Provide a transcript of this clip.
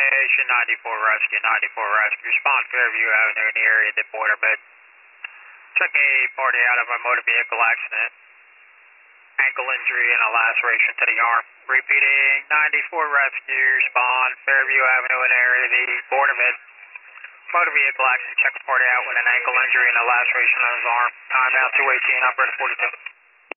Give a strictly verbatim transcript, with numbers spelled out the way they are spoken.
Station ninety-four Rescue, ninety-four Rescue. Respond Fairview Avenue in the area of the border bed. Check a party out of a motor vehicle accident. Ankle injury and a laceration to the arm. Repeating, ninety-four Rescue. Respond Fairview Avenue in the area of the border bed. Motor vehicle accident. Check a party out with an ankle injury and a laceration on his arm. Time now two eighteen, operator forty-two.